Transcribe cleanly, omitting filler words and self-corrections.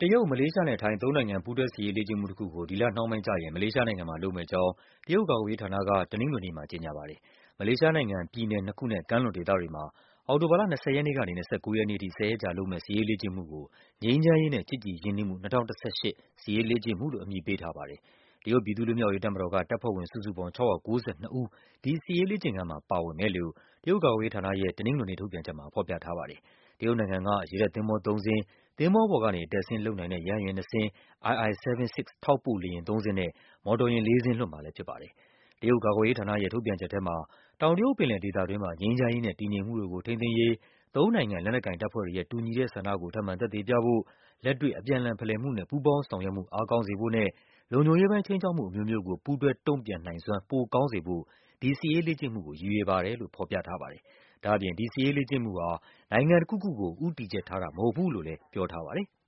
တရုတ်၊ မလေးရှားနဲ့ ထိုင်း သုံးနိုင်ငံ ပူးတွဲစစ်ရေးလေ့ကျင့်မှုတခုကို ဒီလနှောင်းပိုင်းကျရင် မလေးရှားနိုင်ငံမှာလုပ်မယ့်အကြောင်း တရုတ်ကာကွယ်ရေးဌာနက တနင်္ဂနွေနေ့မှာ ကြေညာပါတယ်။ မလေးရှားနိုင်ငံ ပြည်နယ်နှစ်ခုနဲ့ ကမ်းလွန်ဒေသတွေမှာ အောက်တိုဘာလ 20 ရက်နေ့ကနေ 29 ရက်နေ့အထိ 10 ရက်ကြာလုပ်မယ့် စစ်ရေးလေ့ကျင့်မှုကို ငြိမ်းချမ်းရေးနဲ့ ချစ်ကြည်ရင်းနှီးမှု 2018 စစ်ရေးလေ့ကျင့်မှုလို့ အမည်ပေးထားပါတယ်။ တရုတ်ပြည်သူ့လွတ်မြောက်ရေးတပ်မတော်က တပ်ဖွဲ့ဝင် စုစုပေါင်း 692 ဦး ဒီစစ်ရေးလေ့ကျင့်ခန်းမှာ ပါဝင်မယ်လို့ တရုတ်ကာကွယ်ရေးဌာနရဲ့ တနင်္ဂနွေနေ့ ထုတ်ပြန်ချက်မှာ ဖော်ပြထားပါတယ်။ တရုတ်နိုင်ငံက ရေတပ်သင်္ဘောသုံးစင်း၊ သင်္ဘောပေါ်ကနေ အတက်အဆင်းလုပ်နိုင်တဲ့ ရဟတ်ယာဉ်နှစ်စင်း၊ II-76 ထောက်ပို့လေယာဉ်သုံးစင်းနဲ့ မော်တော်ယာဉ်လေးစင်း လွှတ်မှာလည်းဖြစ်ပါတယ်။ တရုတ်ကာကွယ်ရေးဌာနရဲ့ ထုတ်ပြန်ချက်ထဲမှာ တောင်တရုတ်ပင်လယ်ဒေသတွင်းမှာ ငြိမ်းချမ်းရေးနဲ့ တည်ငြိမ်မှုတွေကို ထိန်းသိမ်းရေး သုံးနိုင်ငံ လက်နက်ကိုင်တပ်ဖွဲ့တွေရဲ့ တူညီတဲ့ဆန္ဒကို ထပ်မံသက်သေပြဖို့၊ လက်တွေ့ အပြန်အလှန်ဖလှယ်မှုနဲ့ ပူးပေါင်းဆောင်ရွက်မှု အားကောင်းစေဖို့နဲ့ လုံခြုံရေးပိုင်း ခြိမ်းခြောက်မှုအမျိုးမျိုးကို ပူးတွဲတုန့်ပြန်နိုင်စွမ်း ပိုကောင်းစေဖို့ ဒီစစ်ရေးလေ့ကျင့်မှုကို ရည်ရွယ်ပါတယ်လို့ ဖော်ပြထားပါတယ်။ ဒါ့အပြင် ဒီစစ်ရေးလေ့ကျင့်မှုဟာ နိုင်ငံတခုခုကို ဦးတည်ချက်ထားတာ မဟုတ်ဘူးလို့လည်း ပြောထားပါတယ်။